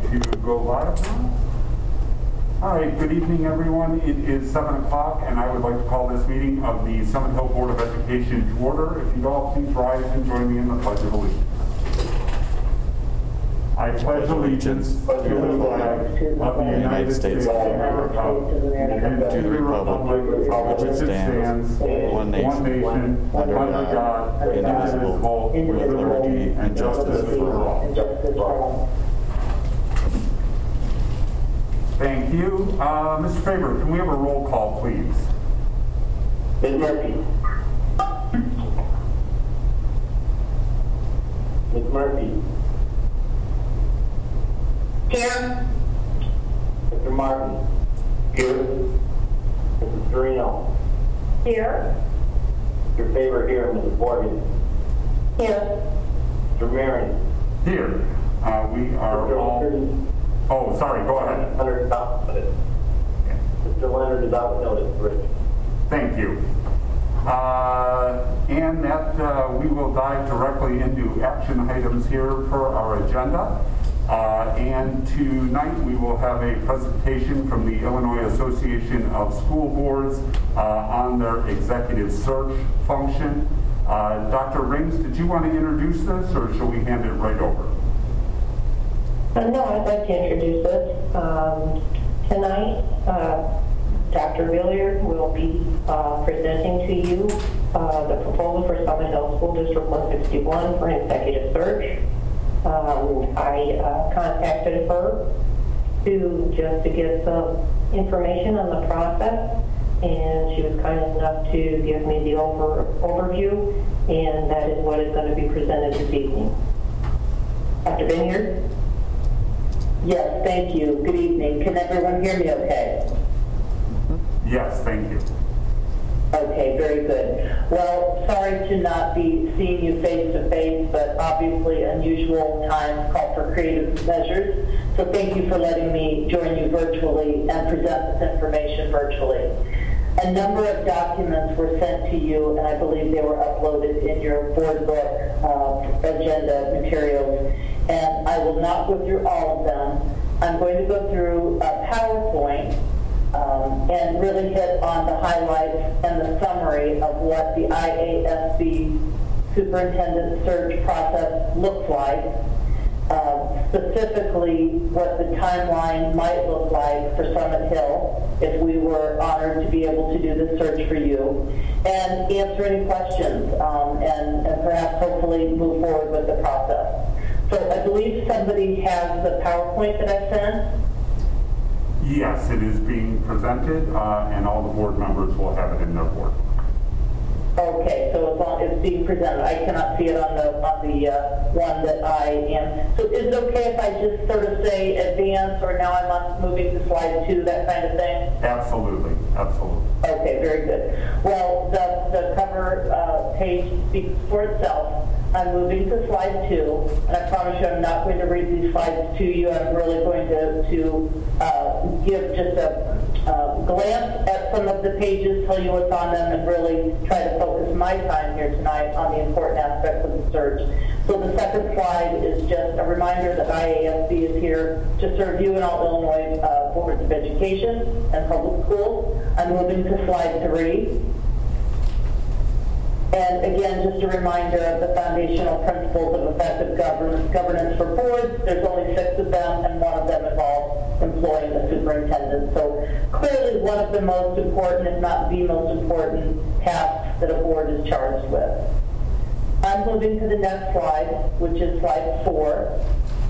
to go live now. All right, good evening, everyone. It is 7 o'clock, and I would like to call this meeting of the Summit Hill Board of Education to order. If you'd all please rise and join me in the Pledge of Allegiance. I pledge allegiance to the flag of the United States of America and to the republic for which it stands, one nation, under God, indivisible, with liberty and justice for all. Thank you. Mr. Faber, can we have a roll call, please? Ms. Murphy. Ms. Murphy. Here. Mr. Martin. Here. Mrs. Serino. Here. Mr. Faber here. Mrs. Morgan. Here. Mr. Marin. Here. We are all... Oh, sorry, go ahead. Mr. Leonard is out notice, Rich. Thank you. And that we will dive directly into action items here for our agenda. And tonight we will have a presentation from the Illinois Association of School Boards on their executive search function. Dr. Rings, did you want to introduce this, or shall we hand it right over? No, I'd like to introduce this. Tonight, Dr. Villier will be presenting to you the proposal for Summit Hill School District 161 for an executive search. I contacted her to get some information on the process, and she was kind enough to give me the overview, and that is what is going to be presented this evening. Dr. Vineyard? Yes, thank you. Good evening. Can everyone hear me okay? Yes, thank you. Okay, very good. Well, sorry to not be seeing you face to face, but obviously unusual times call for creative measures. So thank you for letting me join you virtually and present this information virtually. A number of documents were sent to you, and I believe they were uploaded in your board book agenda materials. And I will not go through all of them. I'm going to go through a PowerPoint and really hit on the highlights and the summary of what the IASB superintendent search process looks like, specifically what the timeline might look like for Summit Hill if we were honored to be able to do the search for you, and answer any questions and perhaps hopefully move forward with the process. So I believe somebody has the PowerPoint that I sent. Yes, it is being presented, and all the board members will have it in their board. Okay, so it's being presented. I cannot see it on the one that I am. So is it okay if I just sort of say advance, or now I'm on moving to slide 2, that kind of thing? Absolutely, absolutely. Okay, very good. Well, the cover page speaks for itself. I'm moving to slide 2, and I promise you I'm not going to read these slides to you. I'm really going to give just a glance at some of the pages, tell you what's on them, and really try to focus my time here tonight on the important aspects of the search. So the second slide is just a reminder that IASB is here to serve you and all Illinois boards of education and public schools. I'm moving to slide 3. And again, just a reminder of the foundational principles of effective governance for boards. There's only 6 of them, and 1 of them involves employing the superintendent. So clearly one of the most important, if not the most important, tasks that a board is charged with. I'm moving to the next slide, which is slide 4.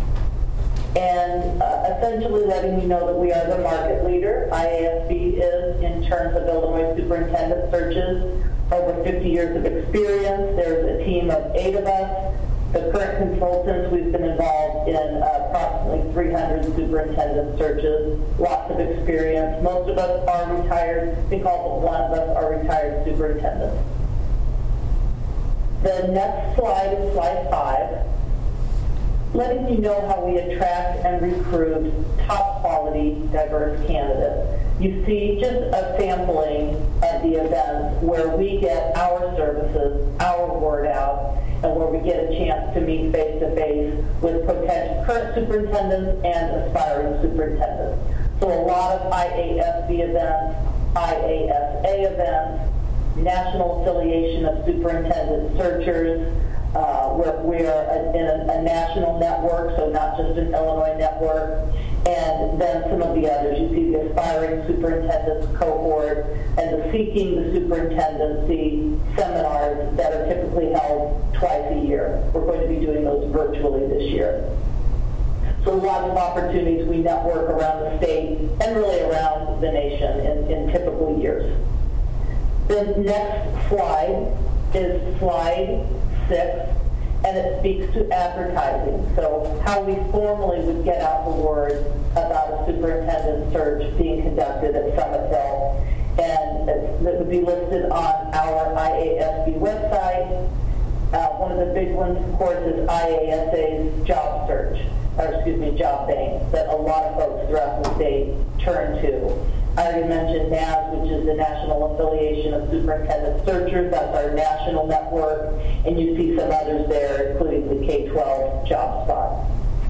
And essentially letting you know that we are the market leader. IASB is in terms of Illinois superintendent searches. Over 50 years of experience. There's a team of 8 of us. The current consultants, we've been involved in approximately 300 superintendent searches. Lots of experience. Most of us are retired. I think all but 1 of us are retired superintendents. The next slide is slide 5. letting you know how we attract and recruit top quality, diverse candidates. You see just a sampling of the events where we get our services, our word out, and where we get a chance to meet face-to-face with potential current superintendents and aspiring superintendents. So a lot of IASB events, IASA events, National Affiliation of Superintendent Searchers, we're in a national network, so not just an Illinois network, and then some of the others. You see the Aspiring Superintendents cohort and the Seeking the Superintendency seminars that are typically held twice a year. We're going to be doing those virtually this year. So lots of opportunities. We network around the state and really around the nation in typical years. The next slide is slide 6, and it speaks to advertising. So how we formally would get out the word about a superintendent search being conducted at Summit Hill. And that would be listed on our IASB website. One of the big ones, of course, is IASA's job search, job bank, that a lot of folks throughout the state turn to. I already mentioned NAS, which is the National Affiliation of Superintendent Searchers. That's our national network. And you see some others there, including the K-12 job spot.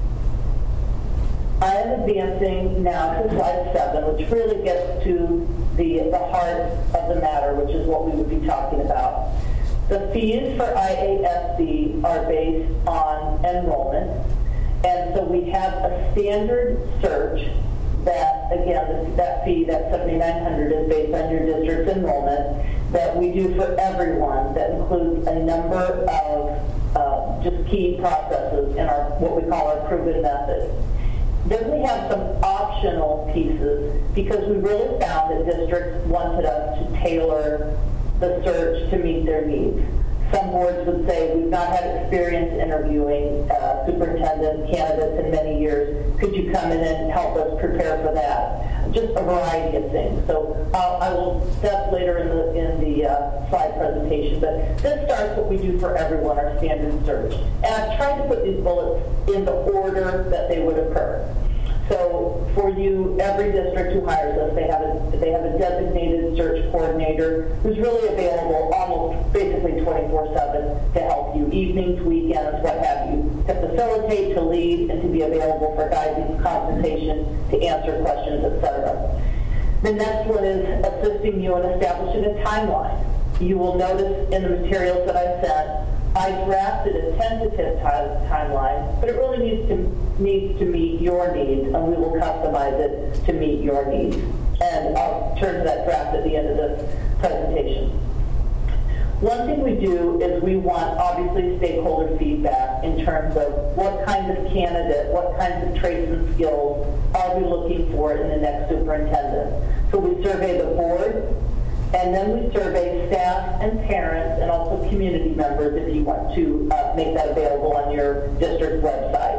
I am advancing now to slide 7, which really gets to the heart of the matter, which is what we would be talking about. The fees for IASB are based on enrollment. And so we have a standard search that, again, that fee, that $7,900, is based on your district's enrollment, that we do for everyone, that includes a number of just key processes in our, what we call our proven method. Then we have some optional pieces, because we really found that districts wanted us to tailor the search to meet their needs. Some boards would say, we've not had experience interviewing superintendent candidates in many years. Could you come in and help us prepare for that? Just a variety of things. So I will step later in the slide presentation, but this starts what we do for everyone, our standard search. And I've tried to put these bullets in the order that they would occur. So for you, every district who hires us, they have a designated search coordinator who's really available almost basically 24/7 to help you, evenings, weekends, what have you, to facilitate, to lead, and to be available for guidance, consultation, to answer questions, etc. The next one is assisting you in establishing a timeline. You will notice in the materials that I sent, I drafted a tentative timeline, but it really needs to meet your needs, and we will customize it to meet your needs. And I'll turn to that draft at the end of this presentation. One thing we do is we want, obviously, stakeholder feedback in terms of what kind of candidate, what kinds of traits and skills are we looking for in the next superintendent. So we survey the board, and then we survey staff and parents and also community members if you want to make that available on your district website.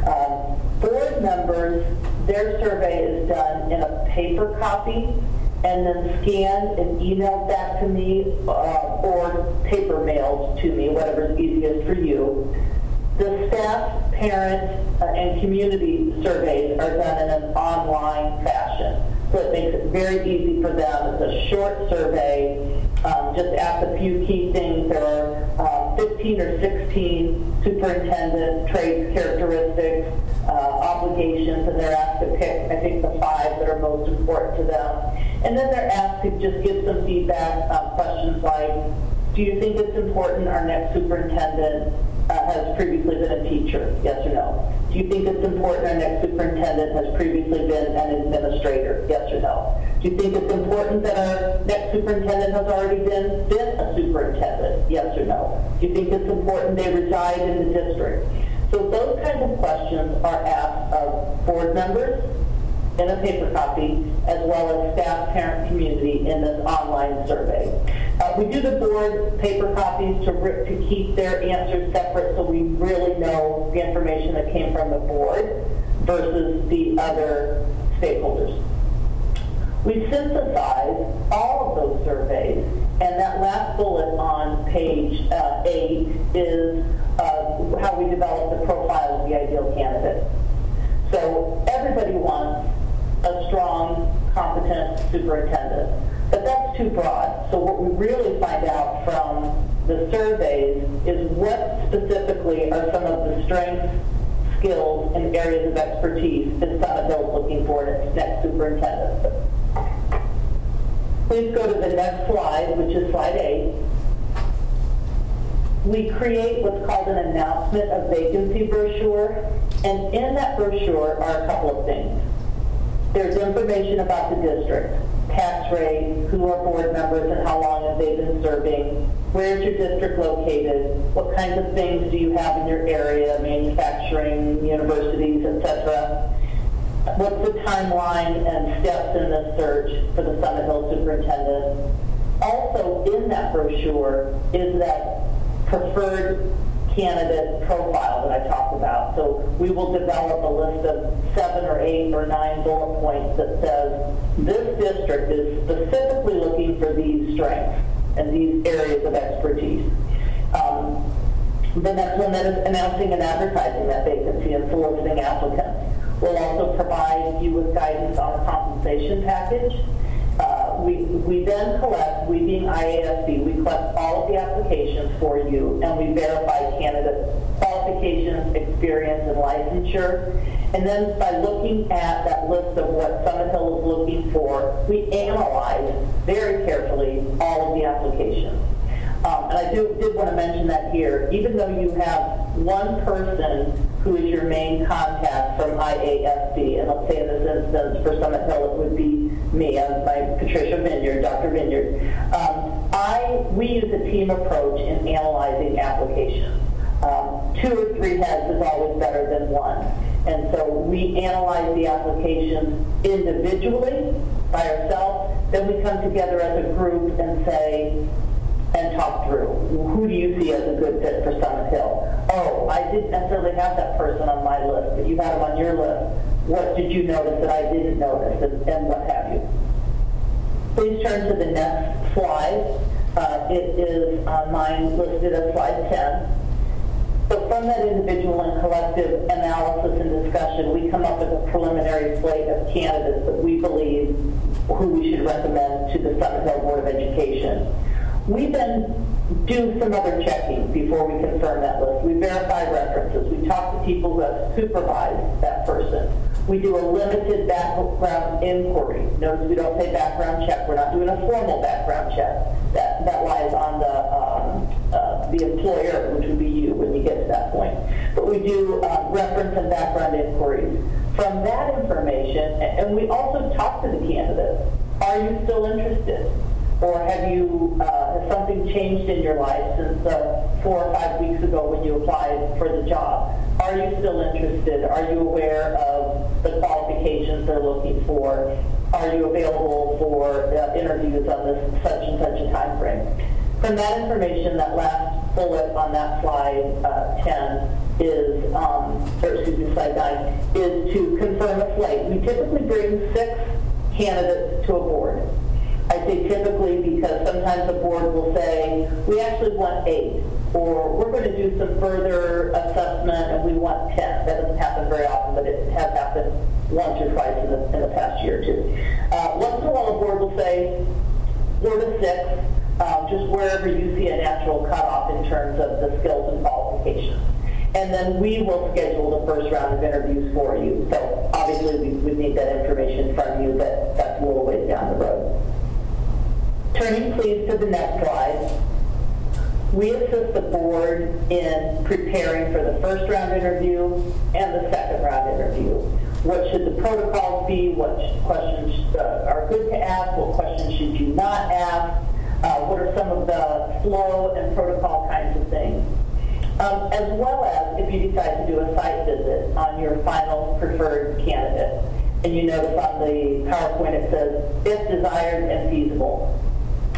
Board members, their survey is done in a paper copy and then scanned and emailed back to me or paper mailed to me, whatever's easiest for you. The staff, parent, and community surveys are done in an online fashion. So it makes it very easy for them. It's a short survey. Just ask a few key things. There are 15 or 16 superintendent traits, characteristics, obligations, and they're asked to pick, I think, the 5 that are most important to them. And then they're asked to just give some feedback, questions like, do you think it's important our next superintendent has previously been a teacher? Yes or no? Do you think it's important our next superintendent has previously been an administrator? Yes or no? Do you think it's important that our next superintendent has already been a superintendent? Yes or no? Do you think it's important they reside in the district? So those kinds of questions are asked of board members in a paper copy, as well as staff, parent, community in this online survey. We do the board paper copies to keep their answers separate so we really know the information that came from the board versus the other stakeholders. We synthesize all of those surveys, and that last bullet on page 8 is how we develop the profile of the ideal candidate. So everybody wants a strong, competent superintendent, but that's too broad. So what we really find out from the surveys is what specifically are some of the strengths, skills, and areas of expertise that Summit Hill is looking for in its next superintendent. Please go to the next slide, which is slide 8. We create what's called an announcement of vacancy brochure, and in that brochure are a couple of things. There's information about the district, tax rate, who are board members and how long have they been serving, where is your district located, what kinds of things do you have in your area, manufacturing, universities, etc. What's the timeline and steps in the search for the Summit Hill superintendent? Also in that brochure is that preferred candidate profile that I talked about. So we will develop a list of 7 or 8 or 9 bullet points that says this district is specifically looking for these strengths and these areas of expertise. The next one then is announcing and advertising that vacancy and soliciting applicants. We'll also provide you with guidance on the compensation package. We then collect, we being IASB, we collect all of the applications for you and we verify candidates' qualifications, experience, and licensure. And then by looking at that list of what Summit Hill is looking for, we analyze very carefully all of the applications. And I did want to mention that here, even though you have one person who is your main contact from IASB, and let's say in this instance for Summit Hill it would be me, I'm by Patricia Vineyard, Dr. Vineyard. We use a team approach in analyzing applications. 2 or 3 heads is always better than 1. And so we analyze the applications individually by ourselves, then we come together as a group and say, and talk through, who do you see as a good fit for Summit Hill? Oh, I didn't necessarily have that person on my list, but you had them on your list. What did you notice that I didn't notice, and what have you? Please turn to the next slide. It is mine listed as slide 10. So from that individual and collective analysis and discussion, we come up with a preliminary slate of candidates that we believe who we should recommend to the Summit Hill Board of Education. We then do some other checking before we confirm that list. We verify references. We talk to people who have supervised that person. We do a limited background inquiry. Notice we don't say background check. We're not doing a formal background check. That lies on the employer, which would be you when you get to that point. But we do reference and background inquiries. From that information, and we also talk to the candidates. Are you still interested? Or has something changed in your life since 4 or 5 weeks ago when you applied for the job? Are you still interested? Are you aware of the qualifications they're looking for? Are you available for interviews on this such and such a time frame? From that information, that last bullet on that slide 10 is, slide 9, is to confirm a slate. We typically bring 6 candidates to a board. I say typically because sometimes the board will say, we actually want 8, or we're going to do some further assessment and we want 10. That doesn't happen very often, but it has happened once or twice in the past year or 2. Once in a while, the board will say 4 to 6, just wherever you see a natural cutoff in terms of the skills and qualifications. And then we will schedule the first round of interviews for you. So obviously we would need that information from you, but that's a little ways down the road. Turning please to the next slide. We assist the board in preparing for the first round interview and the second round interview. What should the protocols be? What questions are good to ask? What questions should you not ask? What are some of the flow and protocol kinds of things? As well as if you decide to do a site visit on your final preferred candidate. And you notice on the PowerPoint it says, if desired and feasible.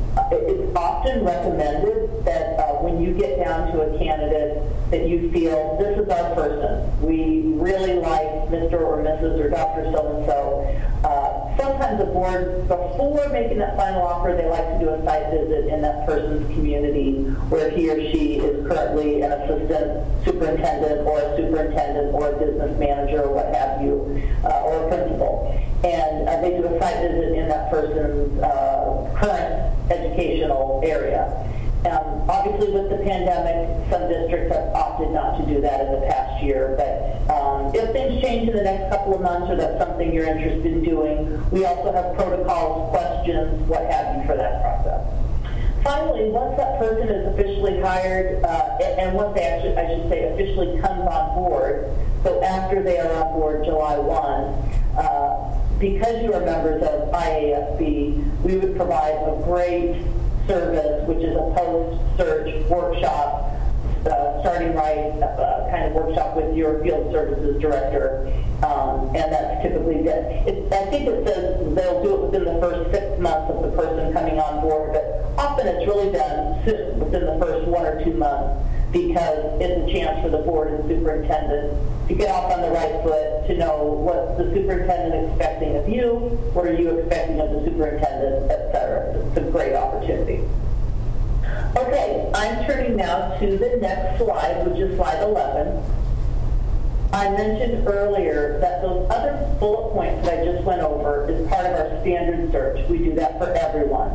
It's often recommended that when you get down to a candidate that you feel this is our person. We really like Mr. or Mrs. or Dr. So-and-so. Sometimes the board, before making that final offer, they like to do a site visit in that person's community where he or she is currently an assistant superintendent or a superintendent or a business manager or what have you, or a principal. And they do a site visit in that person's current educational area. Obviously, with the pandemic, some districts have opted not to do that in the past year, but if things change in the next couple of months or that's something you're interested in doing, we also have protocols, questions, what have you for that process. Finally, once that person is officially hired, and once they actually, I should say, officially comes on board, so after they are on board July 1, because you are members of IASB, we would provide a great service, which is a post-search workshop, starting right, kind of workshop with your field services director, and that's typically done. I think it says they'll do it within the first 6 months of the person coming on board, but often it's really done within the first 1 or 2 months, because it's a chance for the board and superintendent to get off on the right foot, to know what's the superintendent expecting of you, what are you expecting of the superintendent, et cetera. It's a great opportunity. Okay, I'm turning now to the next slide, which is slide 11. I mentioned earlier that those other bullet points that I just went over is part of our standard search. We do that for everyone.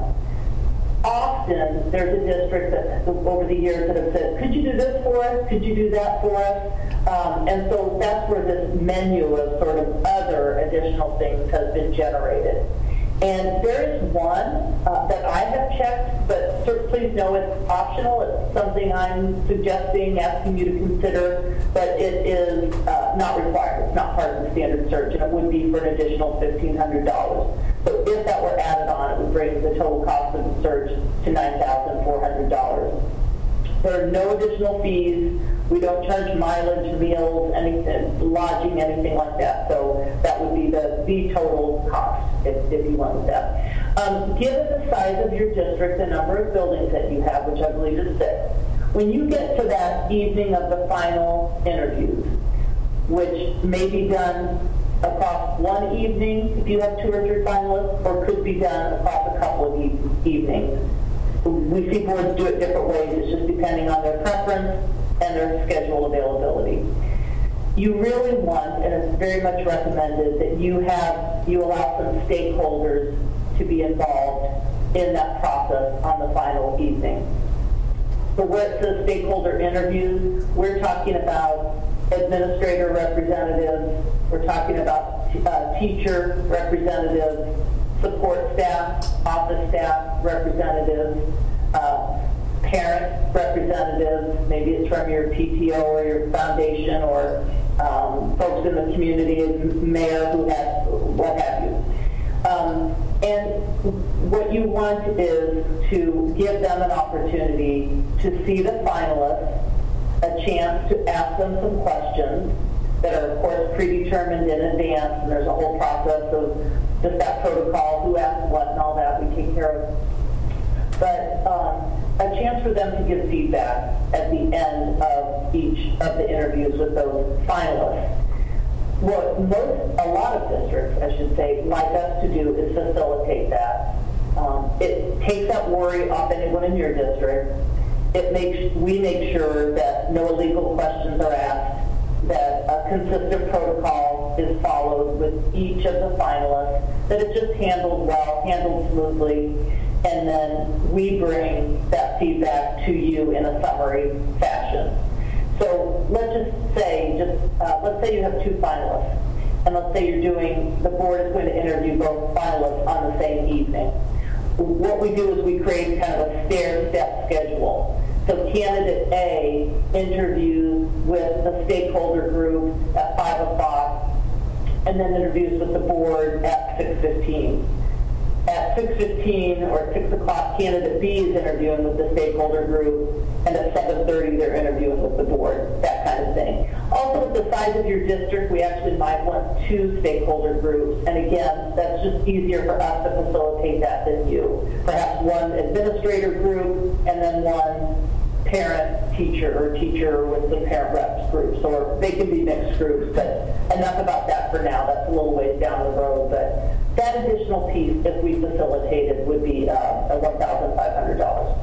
Often, there's a district that, over the years, that have said, could you do this for us? Could you do that for us? And so that's where this menu of sort of other additional things has been generated. And there is one that I have checked, but please know it's optional. It's something I'm suggesting, asking you to consider, but it is not required. It's not part of the standard search, and it would be for an additional $1,500. So if that were added on, it would bring the total cost of the search to $9,400. There are no additional fees. We don't charge mileage, meals, anything, lodging, anything like that. So that would be the total cost if you wanted that. Given the size of your district, the number of buildings that you have, which I believe is 6, when you get to that evening of the final interviews, which may be done across one evening if you have 2 or 3 finalists, or could be done across a couple of evenings. We see boards do it different ways. It's just depending on their preference and their schedule availability. You really want, and it's very much recommended, that you allow some stakeholders to be involved in that process on the final evening. So where it says stakeholder interviews, we're talking about administrator representatives, we're talking about teacher representatives, support staff, office staff representatives, parent representatives, maybe it's from your PTO or your foundation, or folks in the community, mayor, who has, what have you. And what you want is to give them an opportunity to see the finalists, a chance to ask them some questions that are, of course, predetermined in advance, and there's a whole process of just that protocol, who asks what and all that we take care of. But a chance for them to give feedback at the end of each of the interviews with those finalists. What a lot of districts, I should say, like us to do is facilitate that. It takes that worry off anyone in your district. We make sure that no illegal questions are asked, that a consistent protocol is followed with each of the finalists, that it's just handled well, handled smoothly, and then we bring that feedback to you in a summary fashion. So let's just say, let's say you have 2 finalists, and let's say the board is going to interview both finalists on the same evening. What we do is we create kind of a stair-step schedule. So candidate A interviews with the stakeholder group at 5 o'clock, and then interviews with the board at 6:15. At 6:15 or 6 o'clock, candidate B is interviewing with the stakeholder group, and at 7:30 they're interviewing with the board, that kind of thing. Also, with the size of your district, we actually might want 2 stakeholder groups, and again, that's just easier for us to facilitate facilitate that than you. Perhaps one administrator group and then one parent teacher or teacher with the parent reps groups, or they can be mixed groups, but enough about that for now. That's a little ways down the road, but that additional piece, if we facilitated, would be $1,500.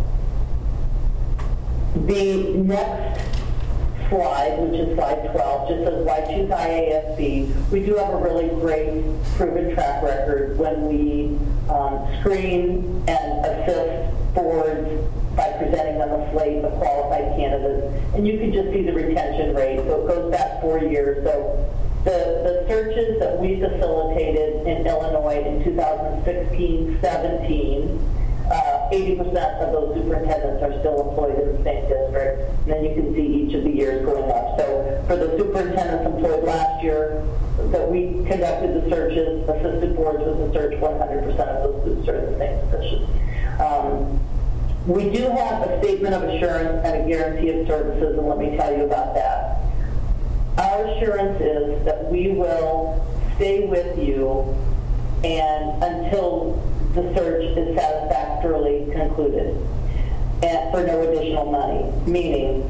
The next slide, which is slide 12, just says why choose IASB. We do have a really great proven track record when we screen and assist boards by presenting them a slate of qualified candidates. And you can just see the retention rate. So it goes back 4 years. So the searches that we facilitated in Illinois in 2016-17, 80% of those superintendents are still employed in the same district. And then you can see each of the years going up. So for the superintendents employed last year that we conducted the searches, assisted boards with the search, 100% of those groups are in the same position. We do have a statement of assurance and a guarantee of services, and let me tell you about that. Our assurance is that we will stay with you and until the search is satisfactorily concluded, and for no additional money. Meaning,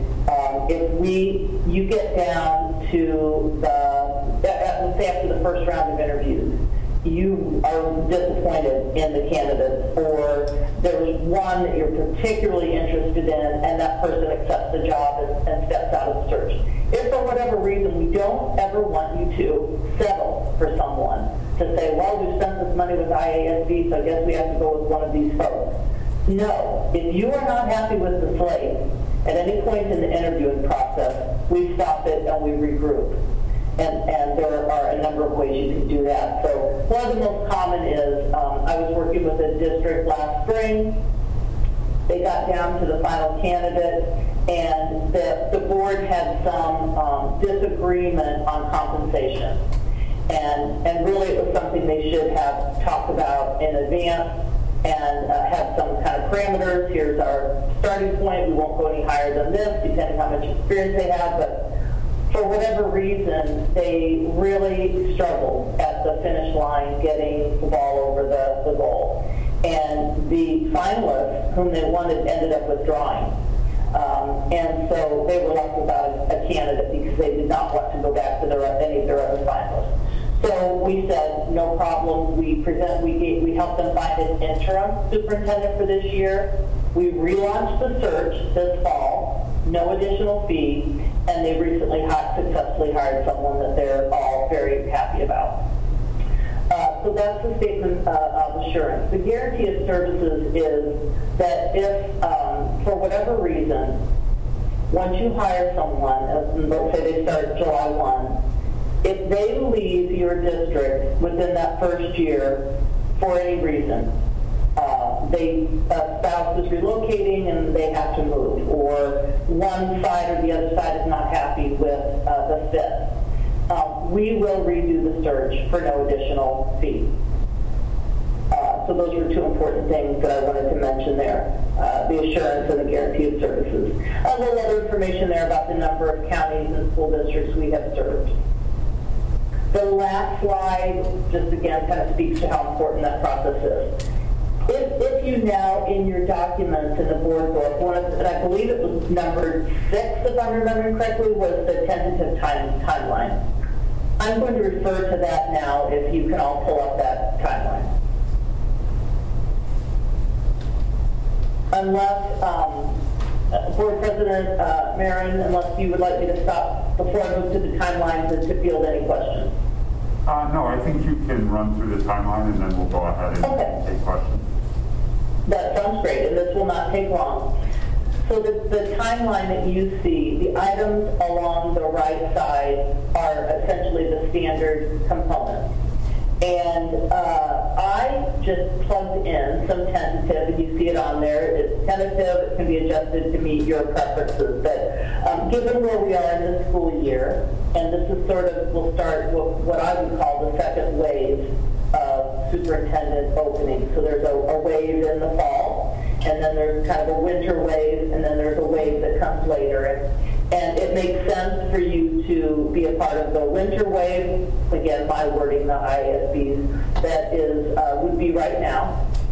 if you get down to let's say after the first round of interviews, you are disappointed in the candidates, or there's one that you're particularly interested in and that person accepts the job and steps out of the search. If for whatever reason we don't ever want you to settle for someone, to say, well, we've spent this money with IASB, so I guess we have to go with one of these folks. No. If you are not happy with the slate, at any point in the interviewing process, we stop it and we regroup. And there are a number of ways you can do that. So one of the most common is, I was working with a district last spring. They got down to the final candidate, and the board had some disagreement on compensation. And really it was something they should have talked about in advance and have some kind of parameters. Here's our starting point. We won't go any higher than this, depending on how much experience they have. But for whatever reason, they really struggled at the finish line getting the ball over the goal. And the finalists, whom they wanted, ended up withdrawing. And so they were left without a candidate because they did not want to go back to any of their other finalists. So we said, no problem. We helped them find an interim superintendent for this year. We relaunched the search this fall, no additional fee, and they recently successfully hired someone that they're all very happy about. So that's the statement of assurance. The guarantee of services is that if, for whatever reason, once you hire someone, let's say they start July 1, if they leave your district within that first year for any reason, a spouse is relocating and they have to move, or one side or the other side is not happy with the fit, we will redo the search for no additional fee. So those were two important things that I wanted to mention there, the assurance and the guarantee of services. A little other information there about the number of counties and school districts we have served. The last slide just again kind of speaks to how important that process is. If you now, in your documents in the board book, and I believe it was numbered 6, if I'm remembering correctly, was the tentative timeline. I'm going to refer to that now if you can all pull up that timeline. Unless, Board President Marin, unless you would like me to stop before I move to the timeline to field any questions. No, I think you can run through the timeline and then we'll go ahead and take questions. That sounds great, and this will not take long. So the timeline that you see, the items along the right side are essentially the standard components. And I just plugged in some tentative, and you see it on there. It's tentative. It can be adjusted to meet your preferences. But given where we are in this school year, and this is sort of, we'll start what I would call the second wave of superintendent openings. So there's a wave in the fall, and then there's kind of a winter wave, and then there's a wave that comes later. And it makes sense for you to be a part of the winter wave. Again, my wording, the IASBs, that is would be right now.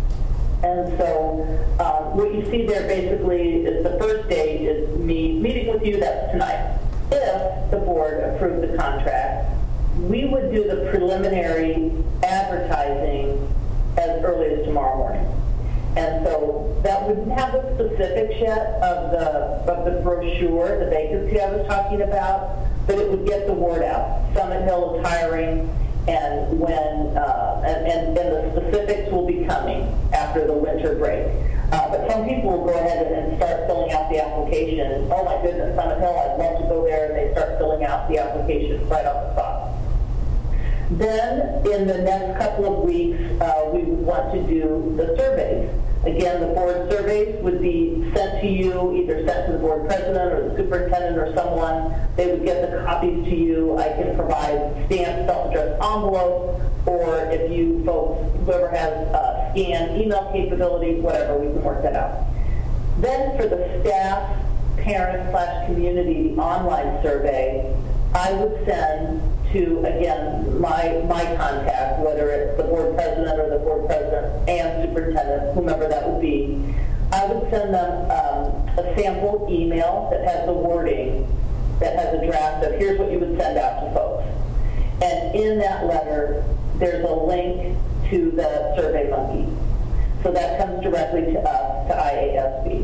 And so what you see there basically is the first stage is me meeting with you, that's tonight. If the board approved the contract, we would do the preliminary advertising as early as tomorrow morning. And so that wouldn't have the specifics yet of the brochure, the vacancy I was talking about, but it would get the word out. Summit Hill is hiring, and when and the specifics will be coming after the winter break. But some people will go ahead and start filling out the application. Oh my goodness, Summit Hill, I'd love to go there, and they start filling out the application right off the spot. Then, in the next couple of weeks, we would want to do the surveys. Again, the board surveys would be sent to you, either sent to the board president or the superintendent or someone. They would get the copies to you. I can provide stamped self-addressed envelopes, or if you folks, whoever has scanned email capabilities, whatever, we can work that out. Then for the staff, parent/community, the online survey, I would send to, again, my contact, whether it's the board president or the board president and superintendent, whomever that would be. I would send them a sample email that has the wording, that has a draft of here's what you would send out to folks. And in that letter, there's a link to the SurveyMonkey. So that comes directly to us, to IASB.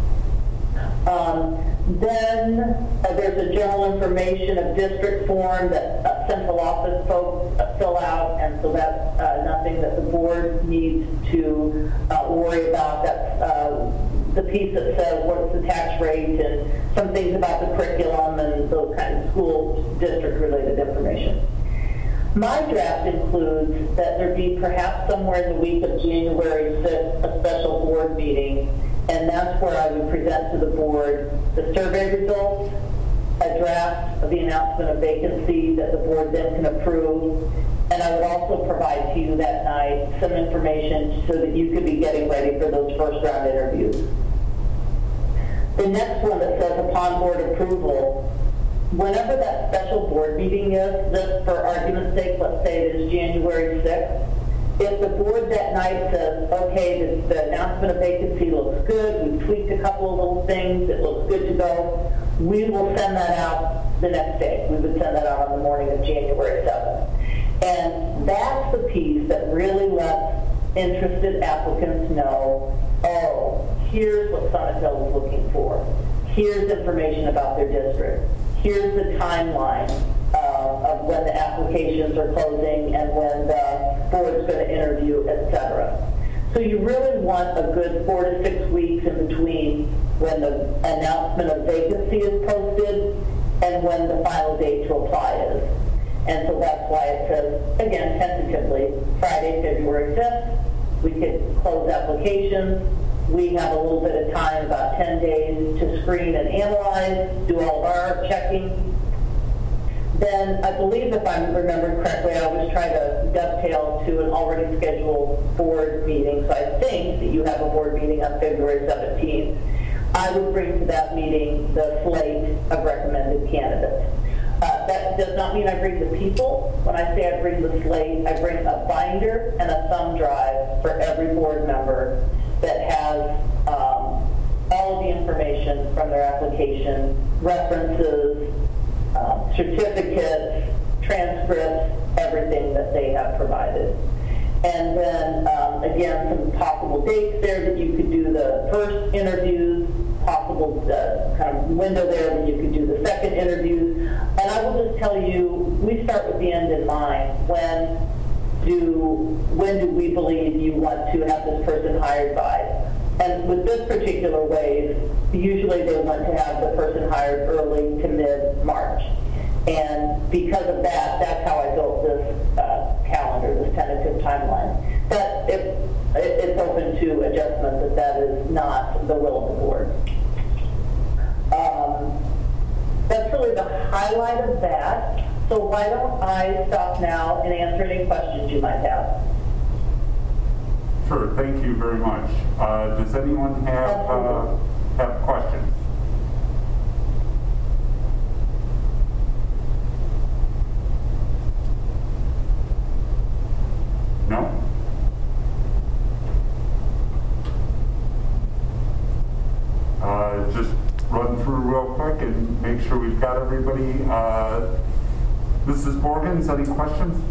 Then there's a general information of district form that central office folks fill out, and so that's nothing that the board needs to worry about. That's the piece that says what's the tax rate and some things about the curriculum and those kinds of school district-related information. My draft includes that there be perhaps somewhere in the week of January 6th a special board meeting, and that's where I would present to the board the survey results, a draft of the announcement of vacancy that the board then can approve, and I would also provide to you that night some information so that you could be getting ready for those first round interviews. The next one that says upon board approval, whenever that special board meeting is, just for argument's sake, let's say it is January 6th, if the board that night says, okay, the announcement of vacancy looks good, we've tweaked a couple of little things, it looks good to go, we will send that out the next day. We would send that out on the morning of January 7th. And that's the piece that really lets interested applicants know, oh, here's what Summit Hill is looking for. Here's information about their district. Here's the timeline of when the applications are closing and when the board's going to interview, etc. So you really want a good 4 to 6 weeks in between when the announcement of vacancy is posted and when the final date to apply is. And so that's why it says, again, tentatively, Friday, February 5th, we could close applications. We have a little bit of time, about 10 days, to screen and analyze, do all of our checking. Then I believe, if I'm remembering correctly, I always try to dovetail to an already scheduled board meeting. So I think that you have a board meeting on February 17th. I would bring to that meeting the slate of recommended candidates. That does not mean I bring the people. When I say I bring the slate, I bring a binder and a thumb drive for every board member that has all of the information from their application, references, certificates, transcripts, everything that they have provided. And then, again, some possible dates there that you could do the first interviews, possible kind of window there when you could do the second interviews. And I will just tell you, we start with the end in mind. When do we believe you want to have this person hired by? And with this particular wave, usually they want to have the person hired early to mid-March. And because of that, that's how I built this calendar, this tentative timeline. But it's open to adjustment that that is not the will of the board. That's really the highlight of that. So why don't I stop now and answer any questions you might have? Sure, thank you very much. Does anyone have questions? No? Mrs. Borgens, any questions?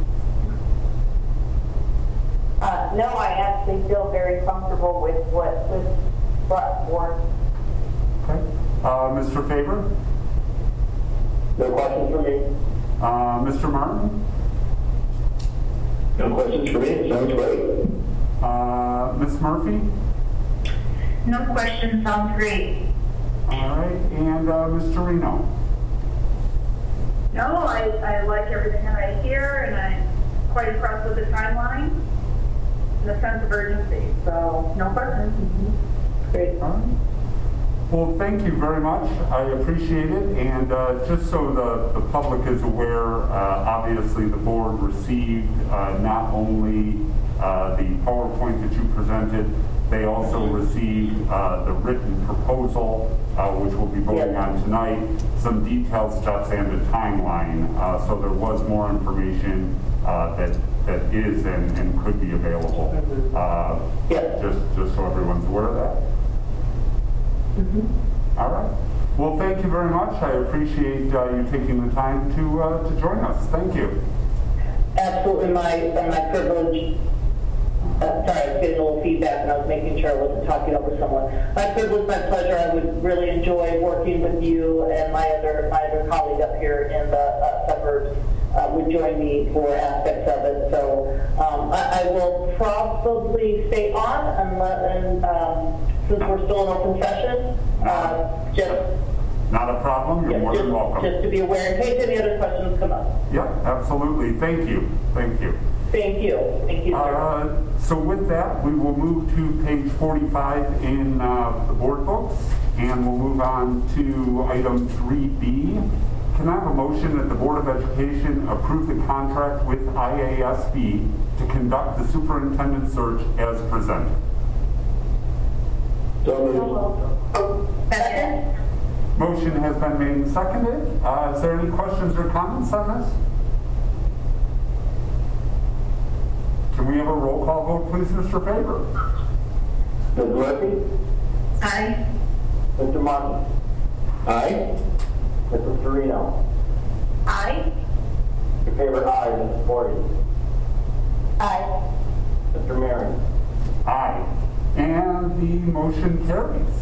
No, I actually feel very comfortable with what was brought forth. Okay. Mr. Faber? No questions for me? Mr. Martin? No questions for me. It sounds great. Ms. Murphy? No questions, sounds great. All right, and Mr. Reno? No, I like everything that I hear, and I'm quite impressed with the timeline and the sense of urgency, so no questions. Great. All right. Well, thank you very much. I appreciate it. And just so the public is aware, obviously the board received not only the PowerPoint that you presented, they also received the written proposal, which we'll be voting on tonight, some detailed steps and a timeline. So there was more information that is and could be available. Just so everyone's aware of that. All right. Well, thank you very much. I appreciate you taking the time to join us. Thank you. Absolutely, my privilege. Sorry, I was getting a little feedback and I was making sure I wasn't talking over someone. My privilege, my pleasure. I would really enjoy working with you and my other colleague up here in the suburbs would join me for aspects of it. So I will probably stay on since we're still in open session. Not a problem. You're more than welcome. Just to be aware in case any other questions come up. Yeah, absolutely. Thank you. Thank you. Thank you. Thank you, sir. So with that, we will move to page 45 in the board books, and we'll move on to item 3B. Can I have a motion that the Board of Education approve the contract with IASB to conduct the superintendent search as presented? Second? Motion has been made and seconded. Is there any questions or comments on this? Can we have a roll call vote, please, Mr. Faber? Ms. Murphy? Aye. Mr. Martin? Aye. Mrs. Serino? Aye. Your favorite aye, Mrs. Borgen? Aye. Mr. Marin? Aye. And the motion carries.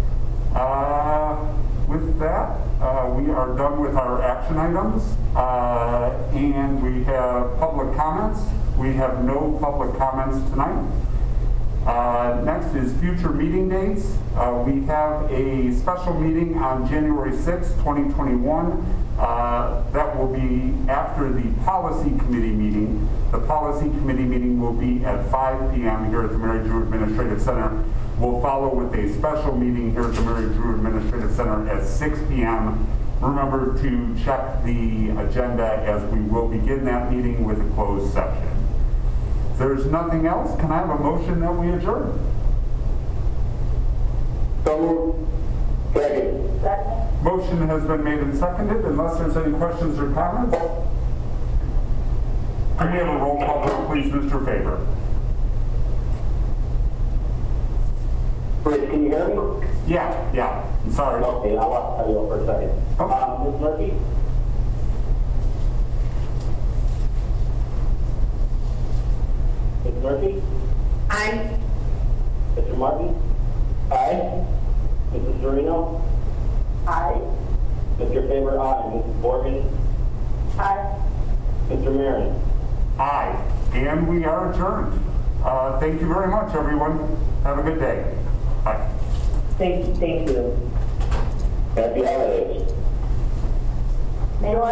With that, we are done with our action items, and we have public comments. We have no public comments tonight. Next is future meeting dates. We have a special meeting on January 6, 2021. That will be after the policy committee meeting. The policy committee meeting will be at 5 p.m. here at the Mary Drew Administrative Center. We'll follow with a special meeting here at the Mary Drew Administrative Center at 6 p.m. Remember to check the agenda as we will begin that meeting with a closed session. If there's nothing else, can I have a motion that we adjourn? So moved. Second. Second? Motion has been made and seconded. Unless there's any questions or comments, can we have a roll call vote, please, Mr. Faber? Rich, can you hear me? Yeah. I'm sorry. Okay, I'll cut you off for a second. Okay. Ms. Murphy? Ms. Murphy? Aye. Mr. Martin? Aye. Mrs. Serino? Aye. Mr. Faber, aye. Mrs. Borgen? Aye. Mr. Marin? Aye. And we are adjourned. Thank you very much, everyone. Have a good day. Bye. Thank you. Happy holidays. May